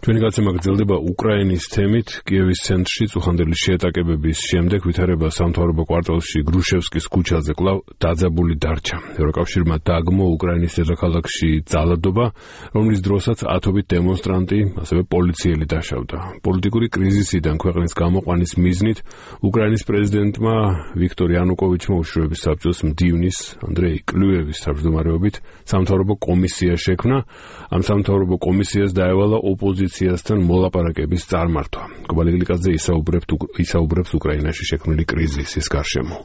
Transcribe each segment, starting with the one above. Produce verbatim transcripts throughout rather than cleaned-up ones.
ჩვენი გაცემა გრძელდება უკრაინის თემით. კიევის ცენტრში წუხანდელი შეეტაკებების შემდეგ ვითარება სამთავრობო კვარტალში გრუშევსკის ქუჩაზე კვლავ დაძაბული დარჩა. ევროკავშირმა დააგმო უკრაინის დედაქალაქში ძალადობა, რომლის დროსაც ათობით დემონსტრანტი, ასევე პოლიციელი დაშავდა. პოლიტიკური კრიზისიდან ქვეყნის გამოყვანის მიზნით უკრაინის პრეზიდენტმა ვიქტორ იანუკოვიჩმა უშიშროების საბჭოს მდივნის ანდრეი კლუევის თავმჯდომარეობით სამთავრობო კომისია შექმნა. ამ სამთავრობო კომისიას დაევალა ოპოზიციასთან მოლაპარაკების წარმართვა. კობალიგლიკაძე ისაუბრებს უკრაინაში შექმნილი კრიზისის გარშემო.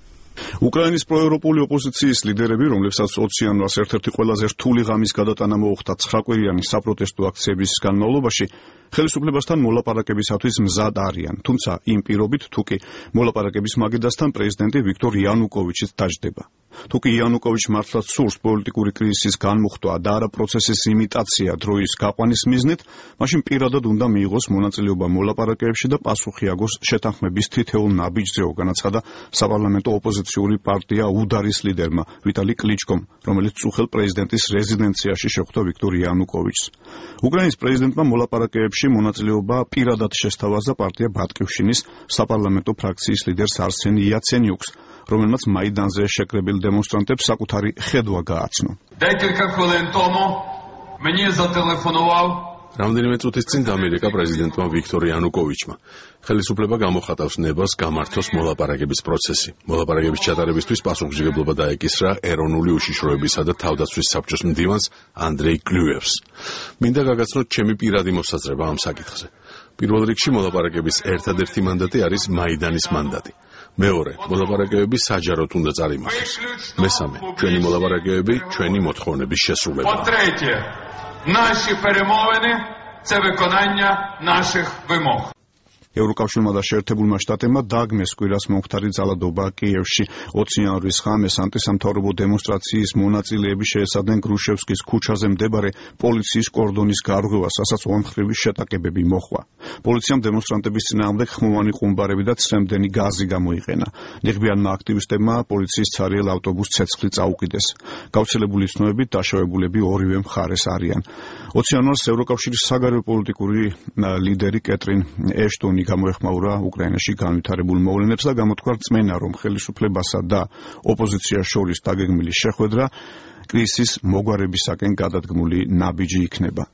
უკრაინის პროევროპული ოპოზიციის ლიდერები, რომლებსაც ოცი იანვარს ერთ-ერთი ყველაზე რთული ღამის გადატანა მოუხდა ცხრაკვირიანი საპროტესტო აქციების განმავლობაში, ხელისუფლებასთან მოლაპარაკებისათვის მზად არიან, თუმცა იმ პირობით, თუ კი მოლაპარაკების მაგიდასთან პრეზიდენტი ვიქტორ იანუკოვიჩიც დაждდება. თუ კი იანუკოვიჩ მართლაც სურს პოლიტიკური კრიზისის განმუხტვა და არა პროცესის იმიტაცია დროის გაყვანის მიზნით, მაშინ პირადად უნდა მიიღოს მონაწილეობა მოლაპარაკებებში და პასუხი აგოს შეთანხმების თითოეულ ნაბიჯზე, განაცხადა საპარლამენტო ოპოზიციური პარტია უდარის ლიდერმა ვიტალი კლიჩკომ, რომელიც წუხელ პრეზიდენტის რეზიდენციაში შეხვდა ვიქტორ იანუკოვიჩს. უკრაინის პრეზიდენტმა მოლაპარაკებებში მონაწილეობა პირადად შესთავაზა პარტია ბატკივშინის საპარლამენტო ფრაქციის ლიდერს არსენ იაცენიუკს, რომელმაც მაიდანზე შეკრებილ დემონსტრანტებს საკუთარი ხედვა გააცნო. Декілька хвилин тому мені зателефонував რამდენიმე წუთის წინ დამირეკა პრეზიდენტმა ვიქტორ იანუკოვიჩმა. ხელისუფლება გამოხატავს ნებას გამართოს მოლაპარაკების პროცესი. მოლაპარაკების ჩატარებისთვის პასუხისმგებლობა დაეკისრა ეროვნული უშიშროებისა და თავდაცვის საბჭოს მდივანს ანდრეი კლუევს. მინდა გაგაცნოთ ჩემი პირადი მოსაზრება ამ საკითხზე. პირველ რიგში მოლაპარაკების ერთადერთი მანდატი არის მაიდანის მანდატი. მეორე, მოლაპარაკებები საჯაროდ უნდა წარიმართოს. მესამე, ჩვენი მოლაპარაკებები ჩვენი მოთხოვნების შესრულებაა. По-третє, наші перемовини – це виконання наших вимог. ევროკავშირმა და შეერთებულმა შტატებმა დააგმეს კვირას მომხდარი ძალადობა კიევში. ოცი იანვრის ღამეს ანტისამთავრობო დემონსტრაციის მონაწილეები შეესაბნენ გრუშევსკის ქუჩაზე მდებარე პოლიციის კორდონის გარღვევას, რასაც ორმხრივი შეტაკებები მოჰყვა. პოლიციამ დემონსტრანტების წინააღმდეგ ხმოვანი ყუმბარები და ცრემლდენი გაზი გამოიყენა. ნიღბიანმა აქტივისტებმა პოლიციის ცარიელ ავტობუსს ცეცხლი წაუკიდეს. გავრცელებული ცნობებით დაშავებულები ორივე მხარეს არიან. ოცი იანვარს ევროკავშირის საგარეო პოლიტიკური ლიდერი კეტრინ ეშტონი გამოეხმაურა უკრაინაში განვითარებულ მოვლენებს და გამოთქვა რწმენა, რომ ხელისუფლებასა და ოპოზიციას შორის დაგეგმილი შეხვედრა კრიზისის მოგვარებისაკენ გადადგმული ნაბიჯი იქნება.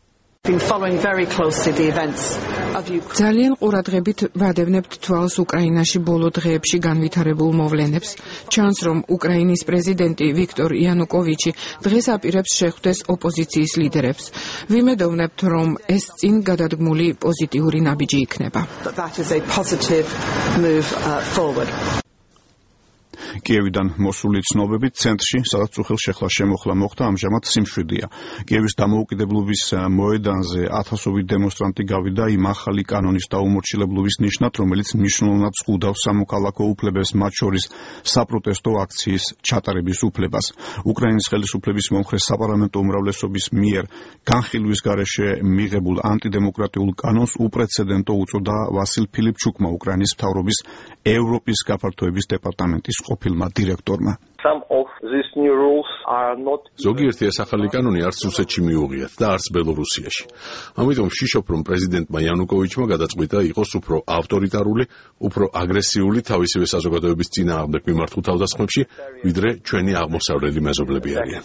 ძალიან ყურადღებით ვადევნებთ თვალს უკრაინაში ბოლო დღეებში განვითარებულ მოვლენებს. ჩანს, რომ უკრაინის პრეზიდენტი ვიქტორ იანუკოვიჩი დღეს აპირებს შეხვდეს ოპოზიციის ლიდერებს. ვიმედოვნებთ, რომ ეს წინ გადადგმული პოზიტიური ნაბიჯი იქნება. კიევიდან მოსული ცნობებით ცენტრში, სადაც უხელ შეხლა შემოხლა მოხდა, ამჟამად სიმშვიდეა. კიევის დამოუკიდებლობის მოედანზე ათასობით დემონსტრანტი გავიდა იმ ახალი კანონის დაუმორჩილებლობის ნიშნად, რომელიც მნიშვნელოვნად ზღუდავს სამოქალაქო უფლებებს, მათ შორის საპროტესტო აქციის ჩატარების უფლებას. უკრაინის ხელისუფლების მომხრე საპარლამენტო უმრავლესობის მიერ განხილვის გარეშე მიღებულ ანტიდემოკრატიულ კანონს უპრეცედენტო უწოდა ვასილ ფილიპჩუკმა, უკრაინის მთავრობის ევროპის გაფართოების დეპარტამენტის ყოფილმა დირექტორმა. ზოგიერთი ეს ახალი კანონი არც რუსეთში მიუღიათ და არც ბელორუსიაში. ამიტომ ვშიშობ, რომ პრეზიდენტმა იანუკოვიჩმა გადაწყვიტა იყოს უფრო ავტორიტარული, უფრო აგრესიული თავისივე საზოგადოების წინააღმდეგ მიმართულ თავდასხმებში, ვიდრე ჩვენი აღმოსავლელი მეზობლები არიან.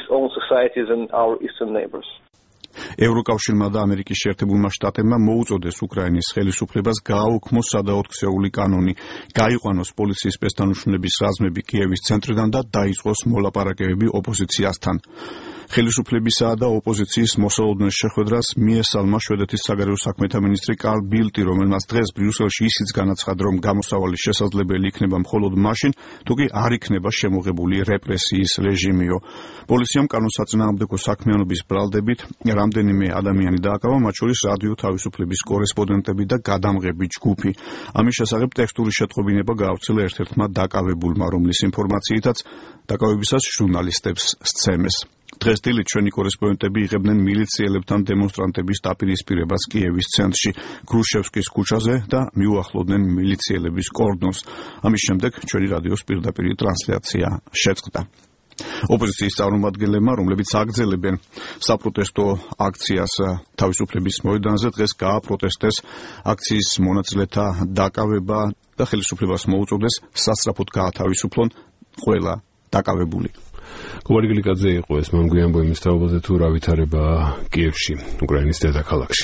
ევროკავშირმა და ამერიკის შეერთებულმა შტატებმა მოუწოდეს უკრაინის ხელისუფლებას გააუქმოს სადაოთხსეული კანონი, გაიყვანოს პოლიციის სპეცდანუშნების რაზმები კიევის ცენტრიდან და დაიწყოს მოლაპარაკებები ოპოზიციასთან. ხელისუფლებისა და ოპოზიციის მოსალოდნელ შეხვედრას მიესალმა შვედეთის საგარეო საქმეთა მინისტრი კარლ ბილტი, რომელმაც დღეს ბრიუსელში ისიც განაცხადა, რომ გამოსავალი შესაძლებელი იქნება მხოლოდ მაშინ, თუ კი არ იქნება შემოღებული რეპრესიის რეჟიმიო. პოლიციამ კანონსაწინააღმდეგო საქმიანობის ბრალდებით რამდენიმე ადამიანი დააკავა, მათ შორის რადიო თავისუფლების კორესპონდენტები და გადამღები ჯგუფი. ამის შესახებ ტექსტური შეტყობინება გაავრცელა ერთ-ერთმა დაკავებულმა, რომლის ინფორმაციითაც დაკავებისას ჟურნალისტებს სცემეს. დღეს დილით ჩვენი კორესპონდენტები იღებდნენ მილიციელებთან დემონსტრანტების დაპირისპირებას კიევის ცენტრში, გრუშევსკის ქუჩაზე და მიუახლოვდნენ მილიციელების კორდონს. ამის შემდეგ ჩვენი რადიოს პირდაპირ ტრანსლაცია შეწყდა. ოპოზიციის წარმომადგენლებმა, რომლებიც აგრძელებენ საპროტესტო აქციას თავისუფლების მოედანზე, დღეს გააპროტესტეს აქციის მონაწილეთა დაკავება და ხელისუფლებას მოუწოდეს სასწრაფოდ გაათავისუფლონ ყველა დაკავებული. გუარი გლიკაძე იყო ეს, მან გვიანბო იმის თაობაზე თუ რა ვითარება კიევში, უკრაინის დედაქალაქში.